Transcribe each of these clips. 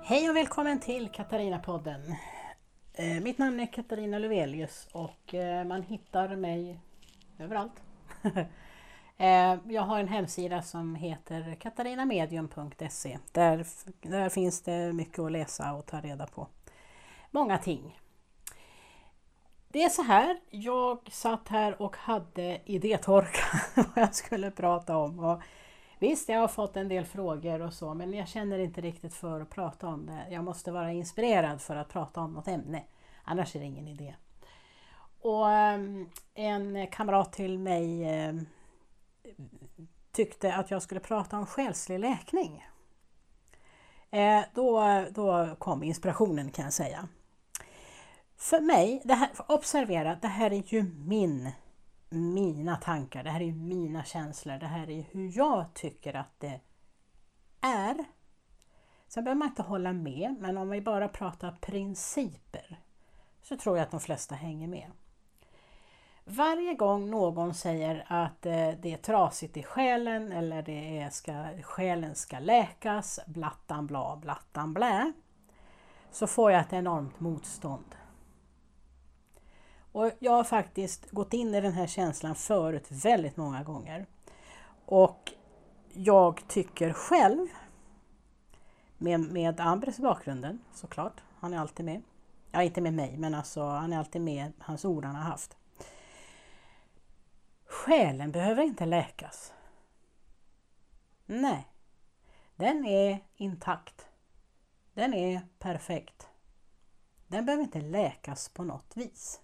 Hej och välkommen till Katarina-podden. Mitt namn är Katarina Lövelius och man hittar mig överallt. Jag har en hemsida som heter katarinamedium.se. Där finns det mycket att läsa och ta reda på. Många ting. Det är så här, jag satt här och hade idétorka vad jag skulle prata om. Och visst, jag har fått en del frågor och så, men jag känner inte riktigt för att prata om det. Jag måste vara inspirerad för att prata om något ämne, annars är det ingen idé. Och en kamrat till mig tyckte att jag skulle prata om själslig läkning. Då kom inspirationen, kan jag säga. För mig, observera, det här är ju mina tankar, det här är ju mina känslor, det här är hur jag tycker att det är. Sen behöver man inte hålla med, men om vi bara pratar principer så tror jag att de flesta hänger med. Varje gång någon säger att det är trasigt i själen eller själen ska läkas, blattan bla, blattan blä, så får jag ett enormt motstånd. Och jag har faktiskt gått in i den här känslan förut väldigt många gånger. Och jag tycker själv, med Ambres bakgrunden såklart, han är alltid med. Ja, inte med mig, men alltså han är alltid med, hans ord han har haft. Själen behöver inte läkas. Nej, den är intakt. Den är perfekt. Den behöver inte läkas på något vis.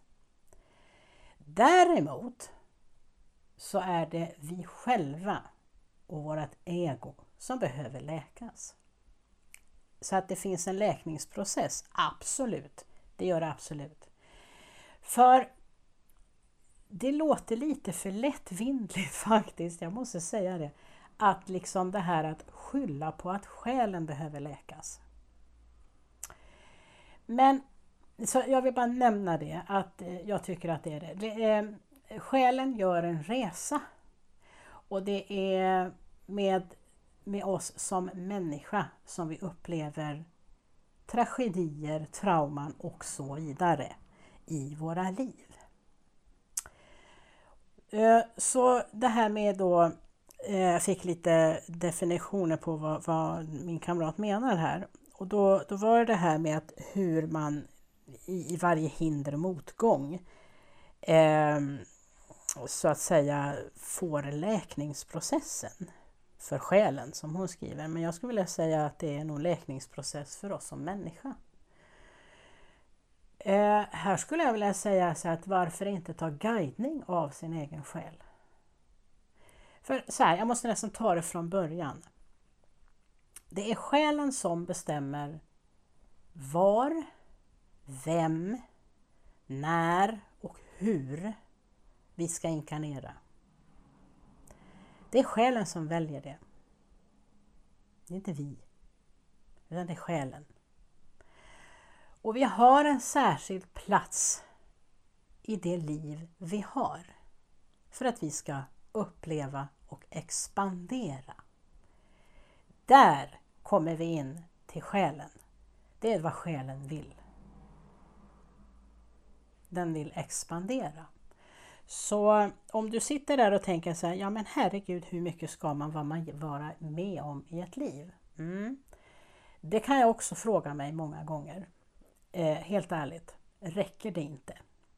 Däremot så är det vi själva och vårt ego som behöver läkas. Så att det finns en läkningsprocess, absolut. Det gör det absolut. För det låter lite för lättvindligt faktiskt, jag måste säga det. Att liksom det här att skylla på att själen behöver läkas. Men så jag vill bara nämna det, att jag tycker att det är det. Själen gör en resa. Och det är med oss som människa som vi upplever tragedier, trauman och så vidare i våra liv. Så det här med då, jag fick lite definitioner på vad min kamrat menar här. Och då var det här med att hur man i varje hinder och motgång så att säga får läkningsprocessen för själen, som hon skriver. Men jag skulle vilja säga att det är nog läkningsprocess för oss som människa. Här skulle jag vilja säga så att varför inte ta guidning av sin egen själ? För så här, jag måste nästan ta det från början. Det är själen som bestämmer var, vem, när och hur vi ska inkarnera. Det är själen som väljer det. Det är inte vi, utan det är själen. Och vi har en särskild plats i det liv vi har för att vi ska uppleva och expandera. Där kommer vi in till själen. Det är vad själen vill. Den vill expandera. Så om du sitter där och tänker så här, ja men herregud, hur mycket ska man vara med om i ett liv? Det kan jag också fråga mig många gånger. Helt ärligt, räcker det inte?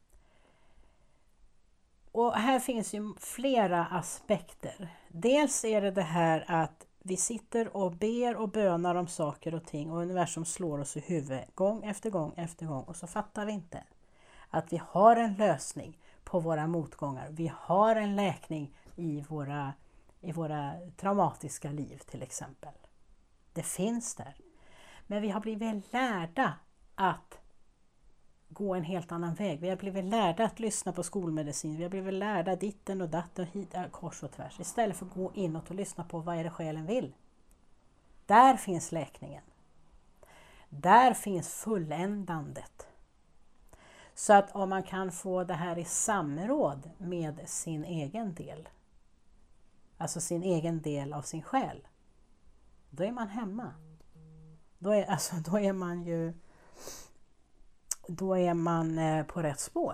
Och här finns ju flera aspekter. Dels är det här att vi sitter och ber och bönar om saker och ting och universum slår oss i huvudet gång efter gång efter gång, och så fattar vi inte att vi har en lösning på våra motgångar. Vi har en läkning i våra traumatiska liv till exempel. Det finns där. Men vi har blivit lärda att gå en helt annan väg. Vi har blivit lärda att lyssna på skolmedicin. Vi har blivit lärda ditten och datten och hit, kors och tvärs. Istället för att gå inåt och lyssna på vad är det själen vill. Där finns läkningen. Där finns fulländandet. Så att om man kan få det här i samråd med sin egen del, alltså sin egen del av sin själ, då är man hemma. då är man på rätt spår.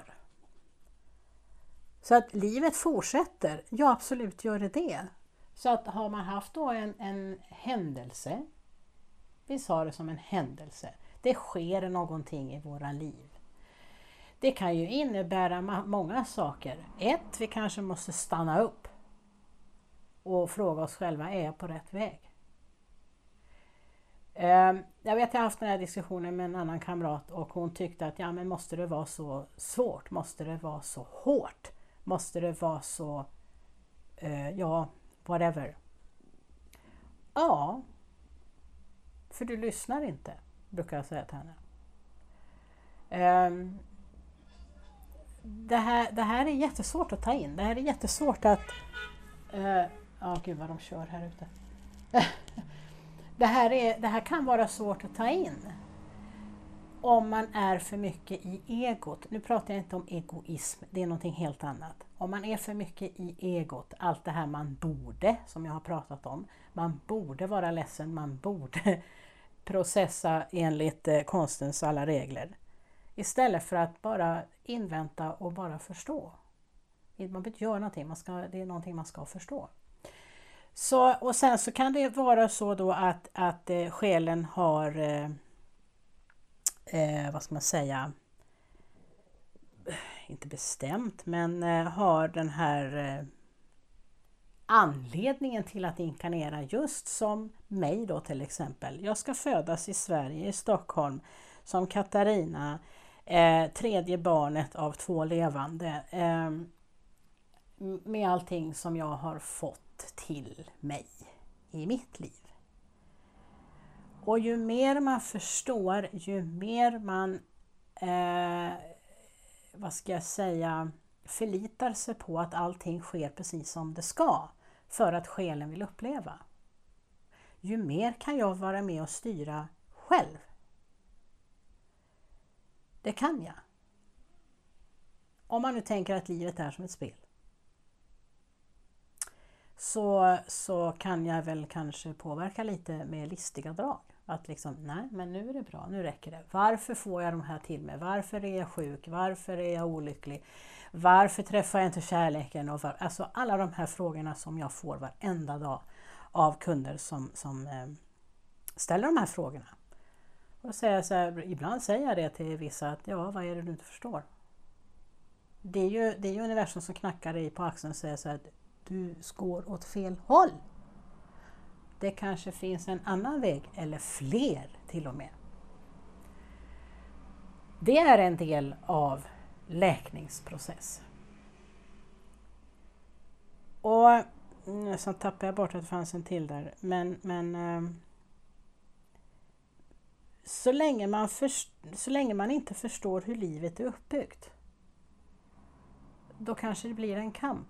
Så att livet fortsätter, ja absolut gör det. Så att har man haft då en händelse, vi sa det som en händelse, det sker någonting i våra liv. Det kan ju innebära många saker. Vi kanske måste stanna upp och fråga oss själva, är jag på rätt väg? Jag vet att jag har haft den här diskussionen med en annan kamrat och hon tyckte att men måste det vara så svårt? Måste det vara så hårt? Måste det vara så, whatever. Ja, för du lyssnar inte, brukar jag säga till henne. Det här är jättesvårt att ta in. Det här är jättesvårt att... gud vad de kör här ute. Det här kan vara svårt att ta in. Om man är för mycket i egot. Nu pratar jag inte om egoism, det är någonting helt annat. Om man är för mycket i egot, allt det här man borde, som jag har pratat om. Man borde vara ledsen, man borde processa enligt konstens alla regler. Istället för att bara invänta och bara förstå. Man behöver inte göra någonting, det är någonting man ska förstå. Så, och sen så kan det vara så då att själen har, vad ska man säga, inte bestämt, men har den här anledningen till att inkarnera, just som mig då till exempel. Jag ska födas i Sverige, i Stockholm, som Katarina, tredje barnet av 2 levande, med allting som jag har fått till mig i mitt liv. Och ju mer man förstår, ju mer man förlitar sig på att allting sker precis som det ska för att själen vill uppleva. Ju mer kan jag vara med och styra själv. Det kan jag. Om man nu tänker att livet är som ett spel. Så kan jag väl kanske påverka lite med listiga drag. Att liksom, nej men nu är det bra, nu räcker det. Varför får jag de här till mig? Varför är jag sjuk? Varför är jag olycklig? Varför träffar jag inte kärleken? Alltså alla de här frågorna som jag får varenda dag av kunder som ställer de här frågorna. Och ibland säger jag det till vissa att vad är det du inte förstår? Det är ju universum som knackar dig på axeln och säger så här, du går åt fel håll. Det kanske finns en annan väg, eller fler till och med. Det är en del av läkningsprocess. Och så tappade jag bort att det fanns en till där. Men så länge man inte förstår hur livet är uppbyggt, då kanske det blir en kamp.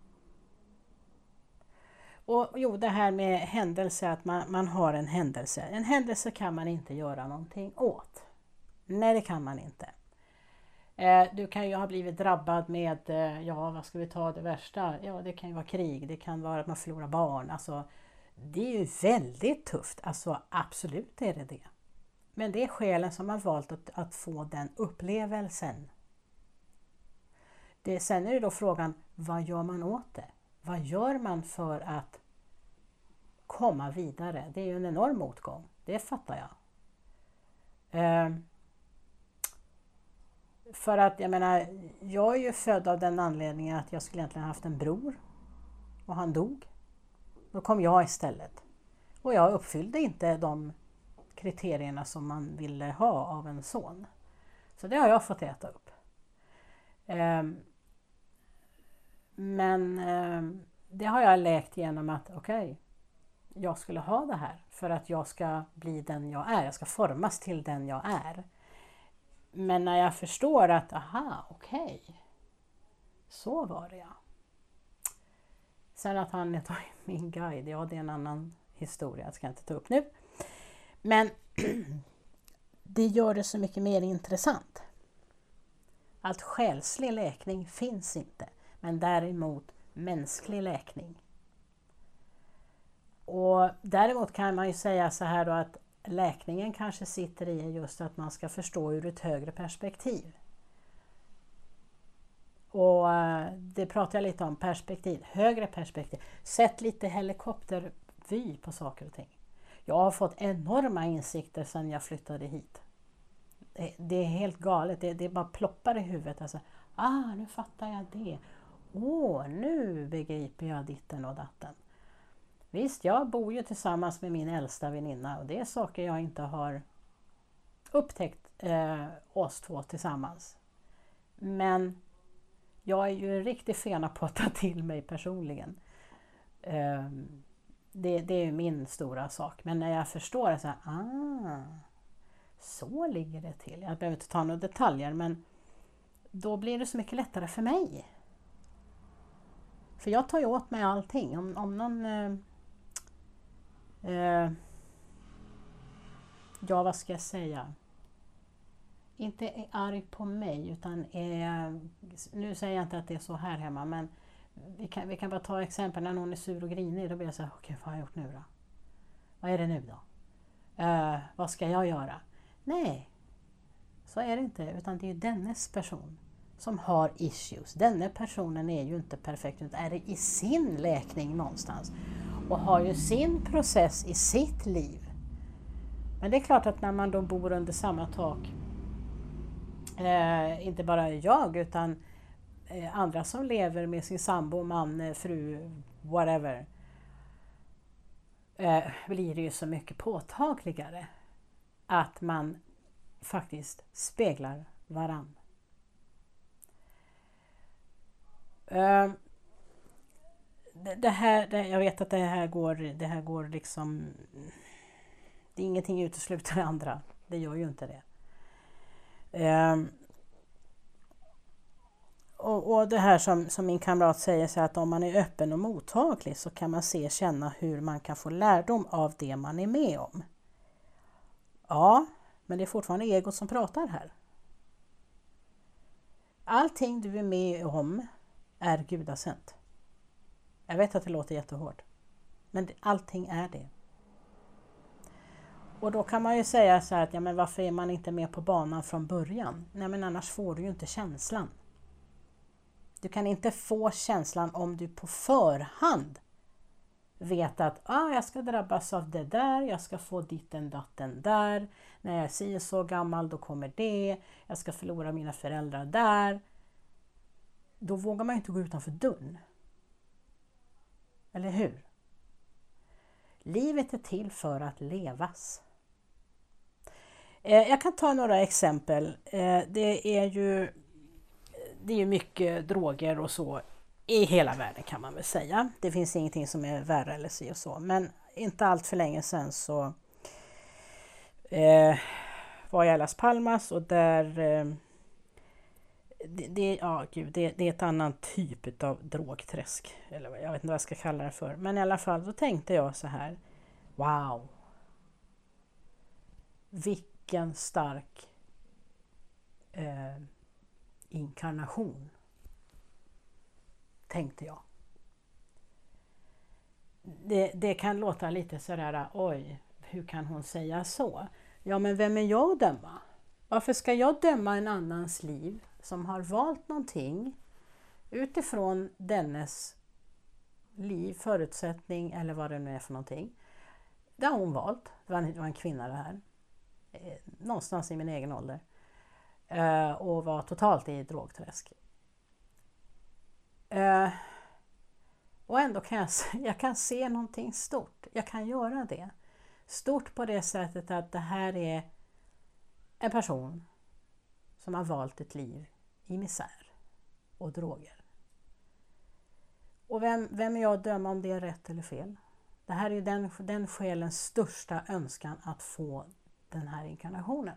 Och det här med händelse, att man har en händelse. En händelse kan man inte göra någonting åt. Nej, det kan man inte. Du kan ju ha blivit drabbad med, vad ska vi ta det värsta? Ja, det kan ju vara krig, det kan vara att man förlorar barn. Alltså, det är ju väldigt tufft. Alltså, absolut är det. Men det är själen som har valt att få den upplevelsen. Sen är det då frågan, vad gör man åt det? Vad gör man för att komma vidare? Det är ju en enorm motgång, det fattar jag. För att jag är ju född av den anledningen att jag skulle egentligen haft en bror och han dog. Då kom jag istället. Och jag uppfyllde inte de kriterierna som man ville ha av en son. Så det har jag fått äta upp. Men det har jag läkt genom att jag skulle ha det här för att jag ska bli den jag är. Jag ska formas till den jag är. Men när jag förstår att så var det. Sen att han är min guide, det är en annan historia, jag ska inte ta upp nu. Men det gör det så mycket mer intressant. Att själslig läkning finns inte, men däremot mänsklig läkning. Och däremot kan man ju säga så här då, att läkningen kanske sitter i just att man ska förstå ur ett högre perspektiv. Och det pratar jag lite om, perspektiv, högre perspektiv. Sätt lite helikoptervy på saker och ting. Jag har fått enorma insikter sedan jag flyttade hit. Det är helt galet, det bara ploppar i huvudet. Alltså, nu fattar jag det. Nu begriper jag ditten och datten. Visst, jag bor ju tillsammans med min äldsta väninna och det är saker jag inte har upptäckt oss två tillsammans. Men jag är ju en riktig fena på att ta till mig personligen. Det är ju min stora sak. Men när jag förstår det så ligger det till. Jag behöver inte ta några detaljer, men då blir det så mycket lättare för mig. För jag tar ju åt mig allting. Om någon vad ska jag säga? Inte är arg på mig, utan nu säger jag inte att det är så här hemma, men vi kan bara ta exempel när någon är sur och grinig. Då blir jag så här, okej, vad har jag gjort nu då? Vad är det nu då? Vad ska jag göra? Nej, så är det inte, utan det är ju dennes person som har issues. Denna personen är ju inte perfekt, utan är i sin läkning någonstans och har ju sin process i sitt liv. Men det är klart att när man då bor under samma tak, inte bara jag utan andra som lever med sin sambo, man, fru, whatever, blir det ju så mycket påtagligare att man faktiskt speglar varann. Jag vet att det här går liksom, det är ingenting utesluter det andra, det gör ju inte det. Och det här som min kamrat säger, så att om man är öppen och mottaglig så kan man känna hur man kan få lärdom av det man är med om. Ja, men det är fortfarande egot som pratar här. Allting du är med om är gudasänt. Jag vet att det låter jättehårt, men allting är det. Och då kan man ju säga så här att men varför är man inte med på banan från början? Nej, men annars får du ju inte känslan. Du kan inte få känslan om du på förhand vet att jag ska drabbas av det där, jag ska få ditten datten där, när jag är så gammal då kommer det, jag ska förlora mina föräldrar där. Då vågar man inte gå utanför dörren. Eller hur? Livet är till för att levas. Jag kan ta några exempel. Det är ju mycket droger och så i hela världen, kan man väl säga. Det finns ingenting som är värre eller så och så. Men inte allt för länge sedan så var jag i Las Palmas, och där det är ett annan typ av drogträsk. Eller jag vet inte vad jag ska kalla det för. Men i alla fall, då tänkte jag så här. Wow! Vilken stark inkarnation, tänkte jag. Det kan låta lite sådär, oj, hur kan hon säga så? Ja, men vem är jag att döma? Varför ska jag döma en annans liv som har valt någonting utifrån dennes liv, förutsättning eller vad det nu är för någonting? Det har hon valt. Det var en kvinna det här. Någonstans i min egen ålder. Och var totalt i drogträsk. Och ändå kan jag kan se någonting stort. Jag kan göra det. Stort på det sättet att det här är en person som har valt ett liv i misär och droger. Och vem är jag att döma om det är rätt eller fel? Det här är ju den själens största önskan, att få den här inkarnationen.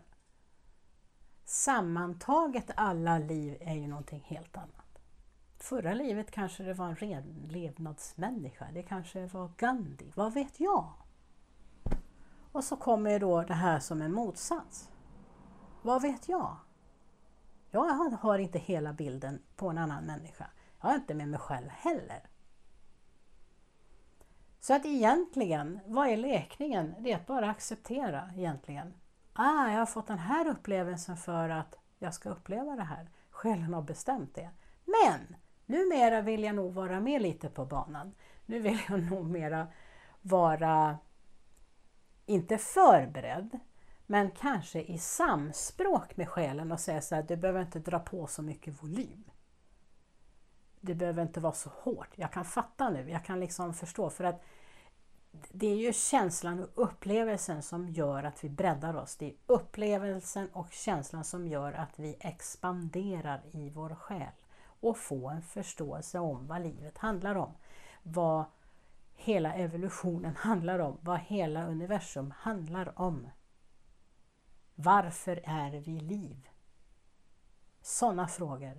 Sammantaget alla liv är ju någonting helt annat. Förra livet kanske det var en ren levnadsmänniska. Det kanske var Gandhi. Vad vet jag? Och så kommer då det här som en motsats. Vad vet jag? Jag har inte hela bilden på en annan människa. Jag har inte med mig själv heller. Så att egentligen, vad är läkningen? Det är att bara acceptera egentligen. Jag har fått den här upplevelsen för att jag ska uppleva det här. Själen har bestämt det. Men numera vill jag nog vara med lite på banan. Nu vill jag nog mera vara, inte förberedd, men kanske i samspråk med själen och säga så här: du behöver inte dra på så mycket volym. Det behöver inte vara så hårt. Jag kan fatta nu, jag kan liksom förstå, för att det är ju känslan och upplevelsen som gör att vi breddar oss. Det är upplevelsen och känslan som gör att vi expanderar i vår själ och får en förståelse om vad livet handlar om. Vad hela evolutionen handlar om. Vad hela universum handlar om. Varför är vi liv? Sådana frågor.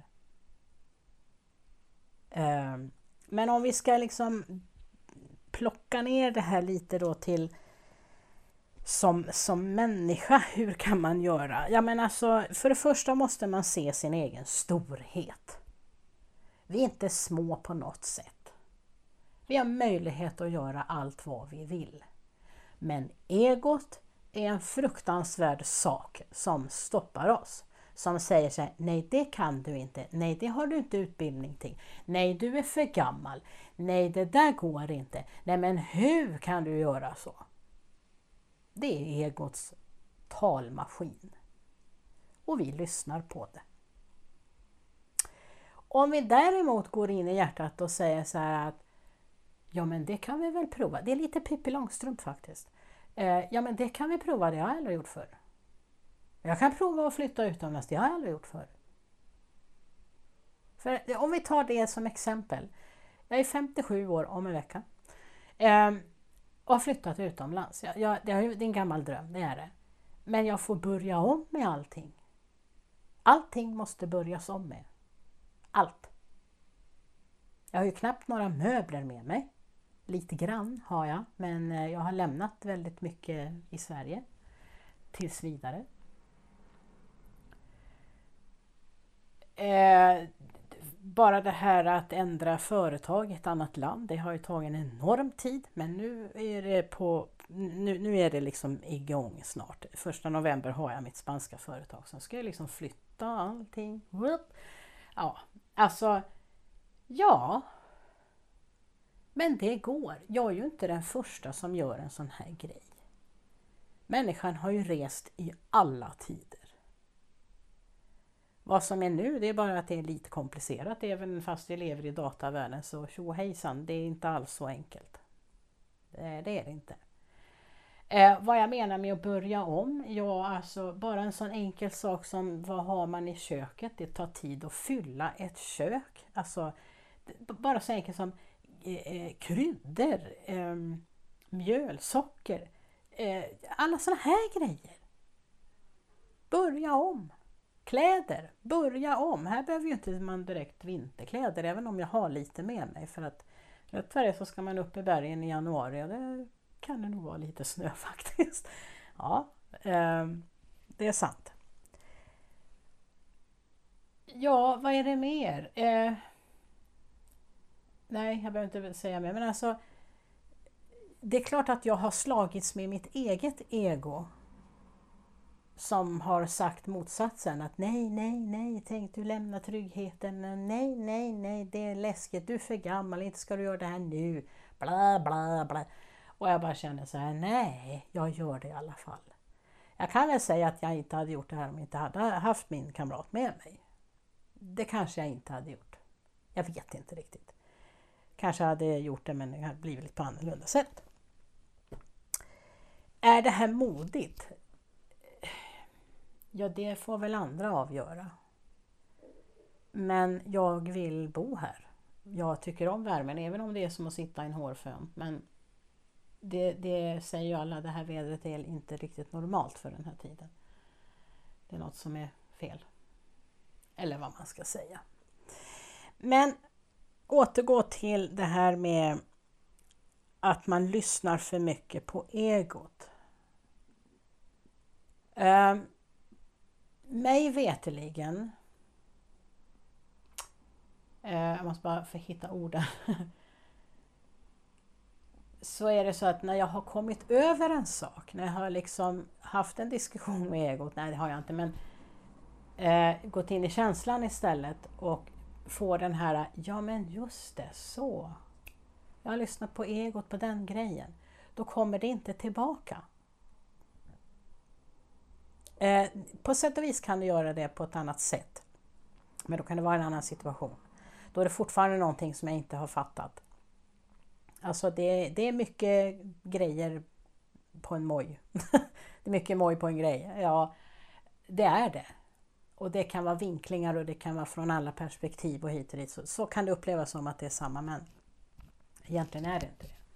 Men om vi ska liksom plocka ner det här lite då till som människa, hur kan man göra? Ja, men alltså, för det första måste man se sin egen storhet. Vi är inte små på något sätt. Vi har möjlighet att göra allt vad vi vill. Men egot är en fruktansvärd sak som stoppar oss. Som säger så här: nej, det kan du inte. Nej, det har du inte utbildning till. Nej, du är för gammal. Nej, det där går inte. Nej, men hur kan du göra så? Det är egots talmaskin. Och vi lyssnar på det. Om vi däremot går in i hjärtat och säger så här att ja, men det kan vi väl prova. Det är lite Pippi Långstrump faktiskt. Ja, men det kan vi prova, det har jag aldrig gjort förr. Jag kan prova att flytta utomlands, det har jag aldrig gjort förr. För om vi tar det som exempel. Jag är 57 år om en vecka. Och har flyttat utomlands. Det är en gammal dröm, det är det. Men jag får börja om med allting. Allting måste börjas om med. Allt. Jag har ju knappt några möbler med mig. Lite grann har jag, men jag har lämnat väldigt mycket i Sverige tills vidare. Bara det här att ändra företag i ett annat land, det har ju tagit en enorm tid, men nu är det liksom igång snart. 1 november har jag mitt spanska företag, så ska jag liksom flytta allting. Ja, alltså, ja. Men det går. Jag är ju inte den första som gör en sån här grej. Människan har ju rest i alla tider. Vad som är nu, det är bara att det är lite komplicerat. Även fast vi lever i datavärlden, så tjohejsan, det är inte alls så enkelt. Det är det inte. Vad jag menar med att börja om? Ja, alltså bara en sån enkel sak som vad har man i köket? Det tar tid att fylla ett kök. Alltså bara så enkelt som kryddor, mjöl, socker, alla såna här grejer. Börja om. Kläder, börja om. Här behöver ju inte man direkt vinterkläder, även om jag har lite med mig. För att rätt för det så ska man upp i bergen i januari, och det kan det nog vara lite snö faktiskt. Ja, det är sant. Ja, vad är det mer? Nej, jag behöver inte säga mer. Men alltså, det är klart att jag har slagits med mitt eget ego. Som har sagt motsatsen, att nej, tänk du lämna tryggheten, nej, det är läskigt, du är för gammal, inte ska du göra det här nu, bla bla bla. Och jag bara känner så här, nej, jag gör det i alla fall. Jag kan väl säga att jag inte hade gjort det här om jag inte hade haft min kamrat med mig. Det kanske jag inte hade gjort. Jag vet inte riktigt. Kanske hade jag gjort det, men det hade blivit lite på annorlunda sätt. Är det här modigt? Ja, det får väl andra avgöra. Men jag vill bo här. Jag tycker om värmen, även om det är som att sitta i en hårfön. Men det säger ju alla, det här vädret är inte riktigt normalt för den här tiden. Det är något som är fel. Eller vad man ska säga. Men återgå till det här med att man lyssnar för mycket på egot. Mig veteligen, jag måste bara få hitta orden, så är det så att när jag har kommit över en sak, när jag har liksom haft en diskussion med egot, nej det har jag inte, men gått in i känslan istället och får den här, ja men just det, så. Jag har lyssnat på egot på den grejen. Då kommer det inte tillbaka. På sätt och vis kan du göra det på ett annat sätt. Men då kan det vara en annan situation. Då är det fortfarande någonting som jag inte har fattat. Alltså det är mycket grejer på en moj. Det är mycket moj på en grej. Ja, det är det. Och det kan vara vinklingar och det kan vara från alla perspektiv och hit och dit. Så kan det upplevas som att det är samma, men egentligen är det inte det.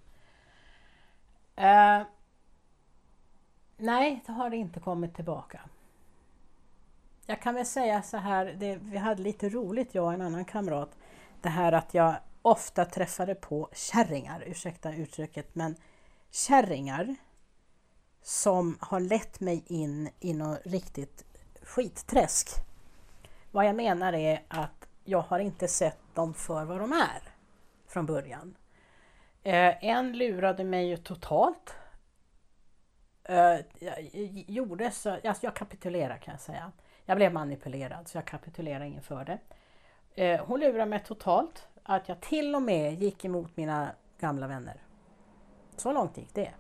Nej, det har inte kommit tillbaka. Jag kan väl säga så här, vi hade lite roligt jag och en annan kamrat. Det här att jag ofta träffade på kärringar, ursäkta uttrycket, men kärringar som har lett mig in i något riktigt skitträsk. Vad jag menar är att jag har inte sett dem för vad de är från början. En lurade mig ju totalt. Jag kapitulerade kan jag säga. Jag blev manipulerad så jag kapitulerade inför det. Hon lurade mig totalt att jag till och med gick emot mina gamla vänner. Så långt gick det.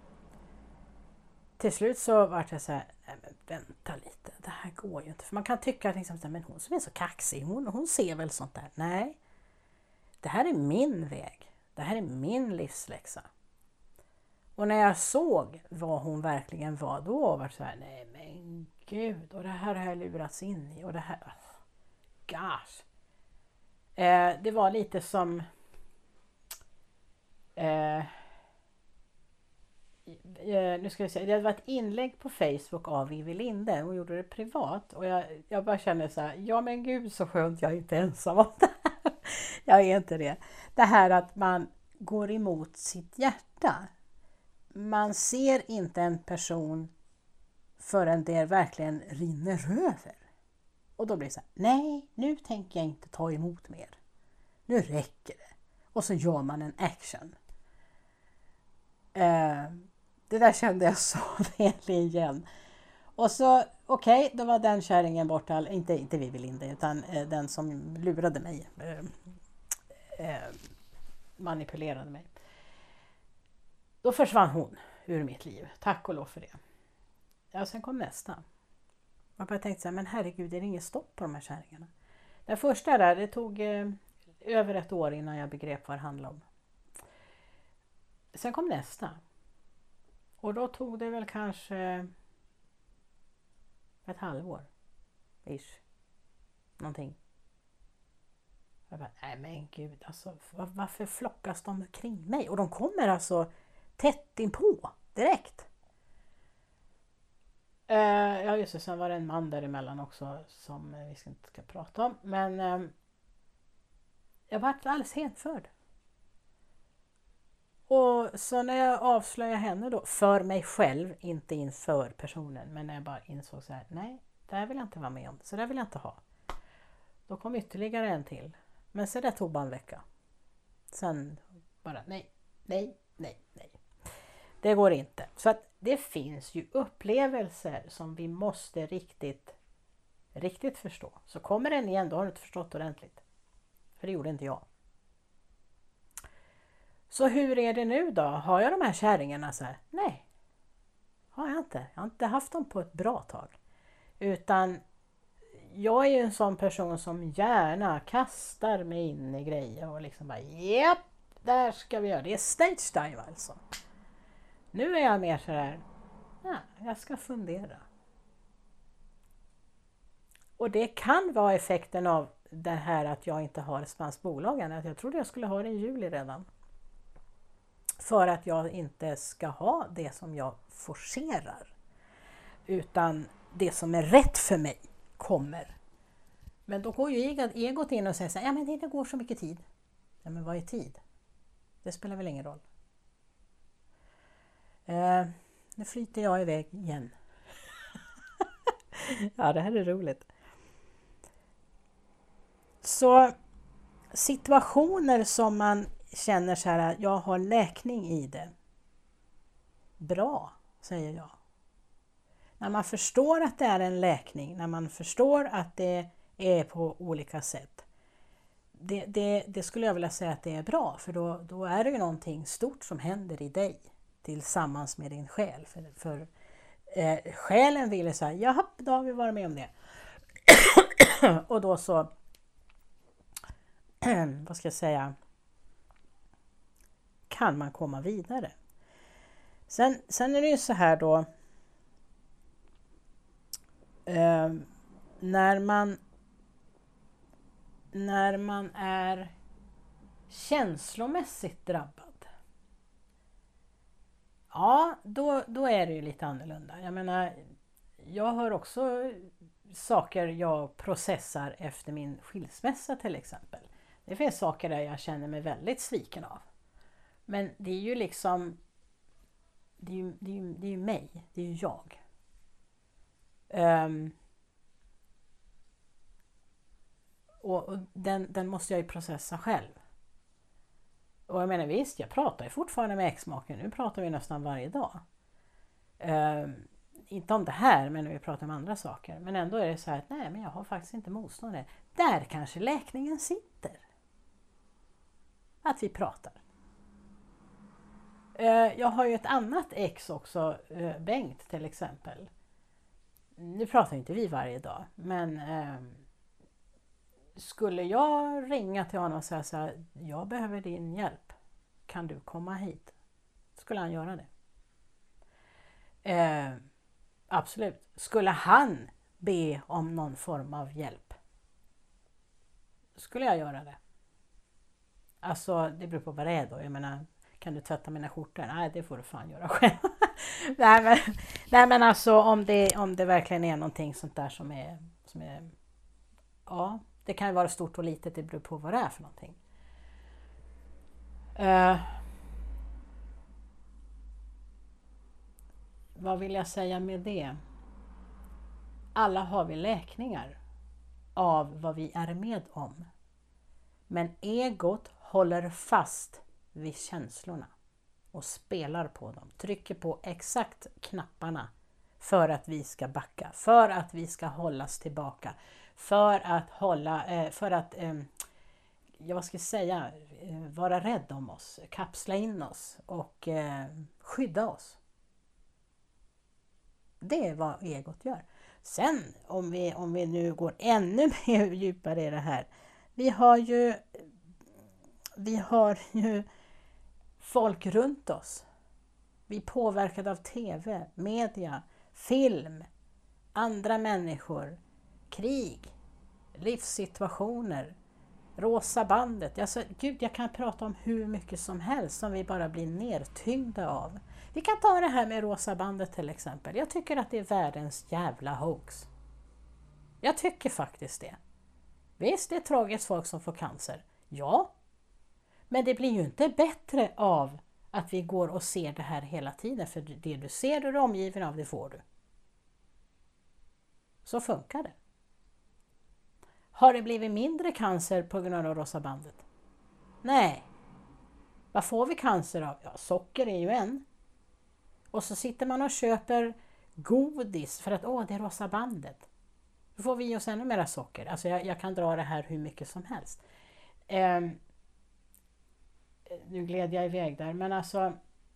Till slut så var jag så här, nej men vänta lite, det här går ju inte. För man kan tycka liksom, men hon som är så kaxig, hon ser väl sånt där. Nej, det här är min väg. Det här är min livsläxa. Och när jag såg vad hon verkligen var, då var det så här, nej men gud, och det här har jag lurats in i. Och det här, gosh. Det var lite som nu ska vi se, det var ett inlägg på Facebook av Vivi Linde. Hon gjorde det privat och jag bara kände så här, ja men gud så skönt, jag är inte ensam om det här. Jag är inte det. Det här att man går emot sitt hjärta. Man ser inte en person förrän det verkligen rinner över. Och då blir det så här, nej, nu tänker jag inte ta emot mer. Nu räcker det. Och så gör man en action. Det där kände jag så väl igen. Och så, okej, då var den kärringen borta. Inte Vivi Linde, utan den som lurade mig. Manipulerade mig. Då försvann hon ur mitt liv. Tack och lov för det. Ja, sen kom nästa. Jag bara tänkte så här, men herregud, är det inget stopp på de här kärringarna? Den första där, det tog över ett år innan jag begrep vad det handlade om. Sen kom nästa. Och då tog det väl kanske ett halvår. Ish. Någonting. Jag bara, nej men gud, alltså, varför flockas de kring mig? Och de kommer alltså tätt inpå, direkt. Ja just det, sen var det en man däremellan också som vi inte ska prata om. Men jag var alldeles hänförd. Och så när jag avslöjade henne då, för mig själv, inte inför personen, men när jag bara insåg så här, nej, det här vill jag inte vara med om, så det vill jag inte ha. Då kom ytterligare en till. Men så det tog bara en vecka. Sen bara, nej. Det går inte. Så att det finns ju upplevelser som vi måste riktigt förstå. Så kommer den igen, då har du inte förstått ordentligt. För det gjorde inte jag. Så hur är det nu då? Har jag de här kärringarna så här? Nej, har jag inte. Jag har inte haft dem på ett bra tag. Utan jag är ju en sån person som gärna kastar mig in i grejer och liksom bara, japp, där ska vi göra. Det är stage dive alltså. Nu är jag mer så här, ja, jag ska fundera. Och det kan vara effekten av det här att jag inte har spansk bolag än. Jag trodde jag skulle ha det i juli redan. För att jag inte ska ha det som jag forcerar. Utan det som är rätt för mig kommer. Men då går ju egot in och säger så här, ja men det går så mycket tid. Ja men vad är tid? Det spelar väl ingen roll. Nu flyter jag iväg igen. Ja, det här är roligt. Så situationer som man känner så här, jag har läkning i det. Bra, säger jag. När man förstår att det är en läkning, när man förstår att det är på olika sätt. Det skulle jag vilja säga att det är bra, för då är det ju någonting stort som händer i dig tillsammans med din själ. För själen vill säga, jaha, då har vi varit med om det. Och då så, vad ska jag säga, kan man komma vidare. Sen är det ju så här då, när man är känslomässigt drabbad, ja, då är det ju lite annorlunda. Jag menar, jag har också saker jag processar efter min skilsmässa till exempel. Det finns saker där jag känner mig väldigt sviken av. Men det är ju liksom, det är ju mig, det är ju jag. Och den måste jag ju processa själv. Och jag menar visst, jag pratar ju fortfarande med exmaken. Nu pratar vi nästan varje dag. Inte om det här, men vi pratar om andra saker. Men ändå är det så här att nej, men jag har faktiskt inte motstånd. Där kanske läkningen sitter. Att vi pratar. Jag har ju ett annat ex också, Bengt till exempel. Nu pratar inte vi varje dag, men skulle jag ringa till honom och säga så här, jag behöver din hjälp, kan du komma hit? Skulle han göra det? Absolut. Skulle han be om någon form av hjälp? Skulle jag göra det? Alltså, det beror på vad det är då. Jag menar, kan du tvätta mina skjortor? Nej, det får du fan göra själv. nej, men alltså om det verkligen är någonting sånt där som är ja, det kan ju vara stort och litet, det beror på vad det är för någonting. Vad vill jag säga med det? Alla har vi läkningar av vad vi är med om. Men egot håller fast vid känslorna och spelar på dem. Trycker på exakt knapparna för att vi ska backa. För att vi ska hållas tillbaka. För att vad ska jag säga, vara rädd om oss. Kapsla in oss och skydda oss. Det är vad egot gör. Sen om vi nu går ännu mer djupare i det här. Vi har ju folk runt oss. Vi är påverkade av tv, media, film, andra människor, krig, livssituationer, rosa bandet. Alltså, gud, jag kan prata om hur mycket som helst som vi bara blir nedtyngda av. Vi kan ta det här med rosa bandet till exempel. Jag tycker att det är världens jävla hoax. Jag tycker faktiskt det. Visst, det är tragiskt folk som får cancer. Ja. Men det blir ju inte bättre av att vi går och ser det här hela tiden. För det du ser och är omgiven av, det får du. Så funkar det. Har det blivit mindre cancer på grund av rosa bandet? Nej. Vad får vi cancer av? Ja, socker är ju en. Och så sitter man och köper godis för att det är rosa bandet. Då får vi oss ännu mera socker. Alltså jag kan dra det här hur mycket som helst. Nu gled jag iväg där. Men alltså,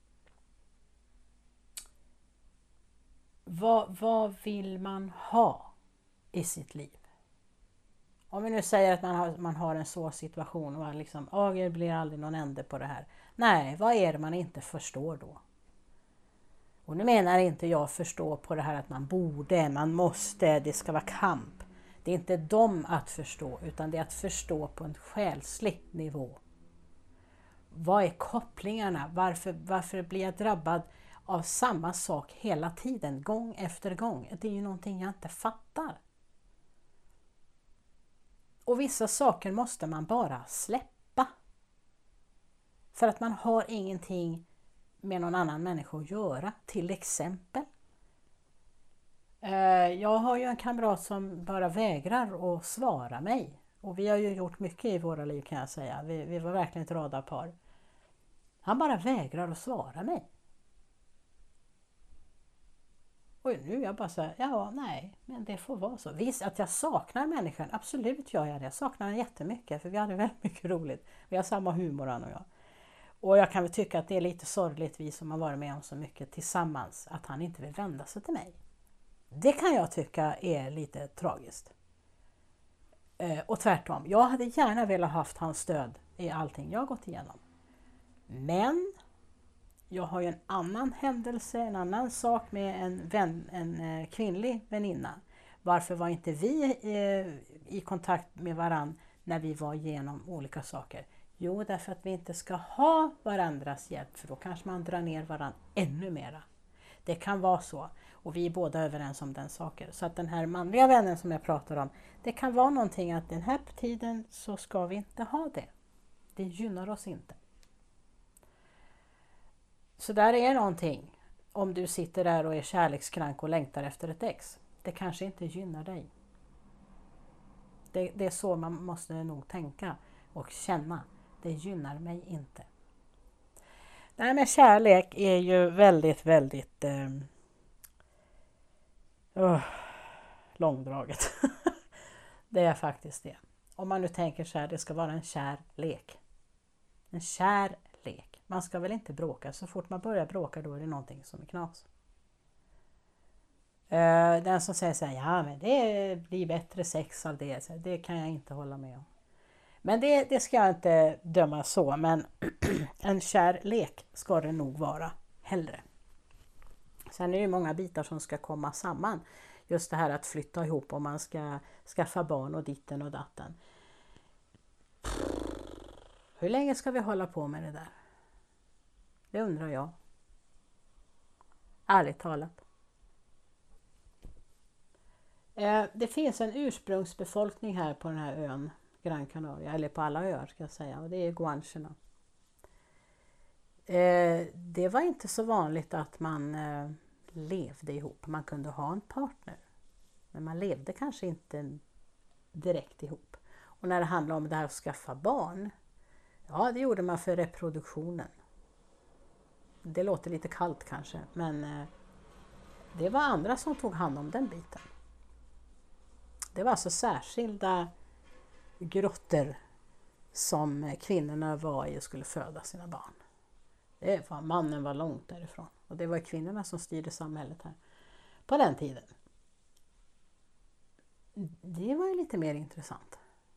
vad vill man ha i sitt liv? Om vi nu säger att man har en så situation och liksom, det blir aldrig någon ände på det här. Nej, vad är det man inte förstår då? Och nu menar inte jag förstå på det här att man borde, man måste, det ska vara kamp. Det är inte dem att förstå, utan det är att förstå på en själslig nivå. Vad är kopplingarna? Varför blir jag drabbad av samma sak hela tiden, gång efter gång? Det är ju någonting jag inte fattar. Och vissa saker måste man bara släppa. För att man har ingenting med någon annan människa att göra. Till exempel. Jag har ju en kamrat som bara vägrar att svara mig. Och vi har ju gjort mycket i våra liv, kan jag säga. Vi var verkligen ett radarpar. Han bara vägrar att svara mig. Och nu är jag bara så här, ja nej, men det får vara så. Visst att jag saknar människan, absolut gör jag det. Jag saknar den jättemycket för vi hade väldigt mycket roligt. Vi har samma humor han och jag. Och jag kan väl tycka att det är lite sorgligt, vi som har varit med om så mycket tillsammans, att han inte vill vända sig till mig. Det kan jag tycka är lite tragiskt. Och tvärtom, jag hade gärna velat haft hans stöd i allting jag har gått igenom. Men jag har ju en annan händelse, en annan sak med en kvinnlig väninna. Varför var inte vi i kontakt med varann när vi var igenom olika saker? Jo, därför att vi inte ska ha varandras hjälp, för då kanske man drar ner varann ännu mera. Det kan vara så, och vi är båda överens om den saken. Så att den här manliga vännen som jag pratar om, det kan vara någonting att den här tiden så ska vi inte ha det. Det gynnar oss inte. Så där är någonting, om du sitter där och är kärlekskrank och längtar efter ett ex. Det kanske inte gynnar dig. Det är så man måste nog tänka och känna. Det gynnar mig inte. Det här med kärlek är ju väldigt, väldigt långdraget. Det är faktiskt det. Om man nu tänker så här, det ska vara en kär lek. En kär lek. Man ska väl inte bråka. Så fort man börjar bråka då är det någonting som är knas. Den som säger så här, ja men det blir bättre sex av det. Det kan jag inte hålla med om. Men det ska jag inte döma så. Men en kär lek ska det nog vara hellre. Sen är det många bitar som ska komma samman. Just det här att flytta ihop och man ska skaffa barn och ditten och datten. Hur länge ska vi hålla på med det där? Det undrar jag. Ärligt talat. Det finns en ursprungsbefolkning här på den här ön, Gran Canaria, eller på alla öar ska jag säga, och det är guancherna. Det var inte så vanligt att man levde ihop. Man kunde ha en partner, men man levde kanske inte direkt ihop. Och när det handlar om det här att skaffa barn, ja det gjorde man för reproduktionen. Det låter lite kallt kanske, men det var andra som tog hand om den biten. Det var alltså särskilda grottor som kvinnorna var i och skulle föda sina barn. Mannen var långt därifrån. Och det var kvinnorna som styrde samhället här på den tiden. Det var ju lite mer intressant.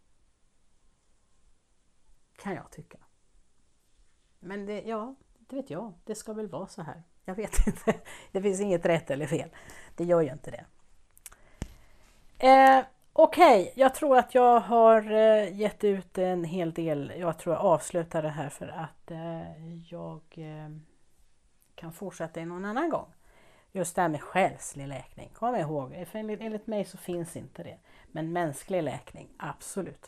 Kan jag tycka. Men det vet jag. Det ska väl vara så här. Jag vet inte. Det finns inget rätt eller fel. Det gör ju inte det. Okej, jag tror att jag har gett ut en hel del. Jag tror jag avslutar det här för att jag kan fortsätta en någon annan gång. Just det här med själslig läkning. Kom ihåg, för enligt mig så finns inte det. Men mänsklig läkning, absolut.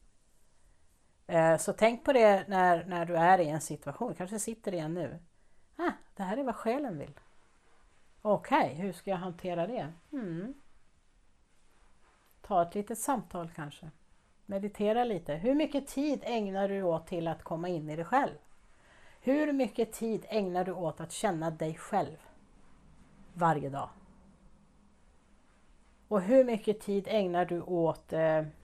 Så tänk på det när du är i en situation. Kanske sitter i en nu. Det här är vad själen vill. Okej, hur ska jag hantera det? Ta ett litet samtal kanske. Meditera lite. Hur mycket tid ägnar du åt till att komma in i dig själv? Hur mycket tid ägnar du åt att känna dig själv varje dag? Och hur mycket tid ägnar du åt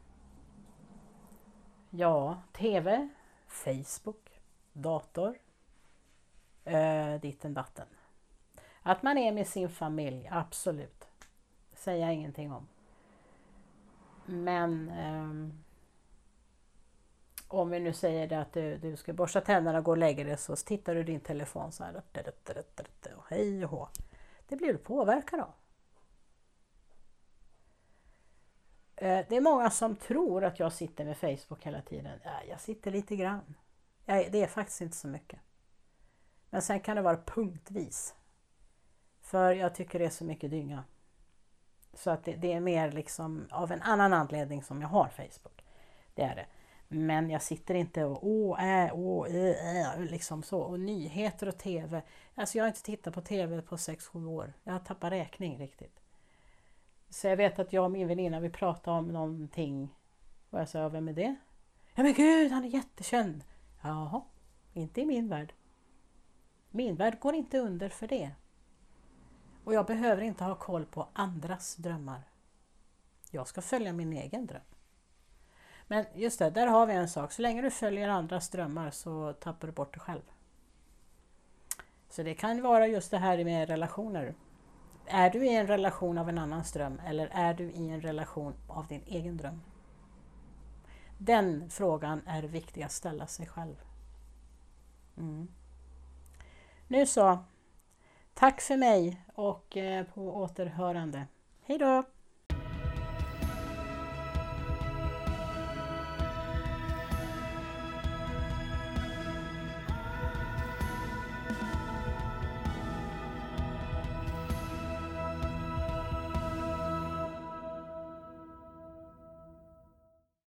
TV, Facebook, dator, ditten datten. Att man är med sin familj, absolut. Säger jag ingenting om. Men om vi nu säger det att du ska borsta tänderna och gå och lägga dig, så tittar du din telefon så här. Och hej och hå. Det blir du påverkad av. Det är många som tror att jag sitter med Facebook hela tiden. Jag sitter lite grann. Det är faktiskt inte så mycket. Men sen kan det vara punktvis. För jag tycker det är så mycket dynga. Så att det är mer liksom av en annan anledning som jag har Facebook. Det är det. Men jag sitter inte och liksom så. Och nyheter och tv. Alltså jag har inte tittat på tv på 6-7 år. Jag har tappat räkning riktigt. Så jag vet att jag och min väninna vi pratade om någonting. Och jag sa, vem är det? Ja men gud, han är jättekänd. Jaha, inte i min värld. Min värld går inte under för det. Och jag behöver inte ha koll på andras drömmar. Jag ska följa min egen dröm. Men just det, där har vi en sak. Så länge du följer andras drömmar så tappar du bort dig själv. Så det kan vara just det här med relationer. Är du i en relation av en annans dröm eller är du i en relation av din egen dröm? Den frågan är viktig att ställa sig själv. Nu så, tack för mig och på återhörande. Hej då!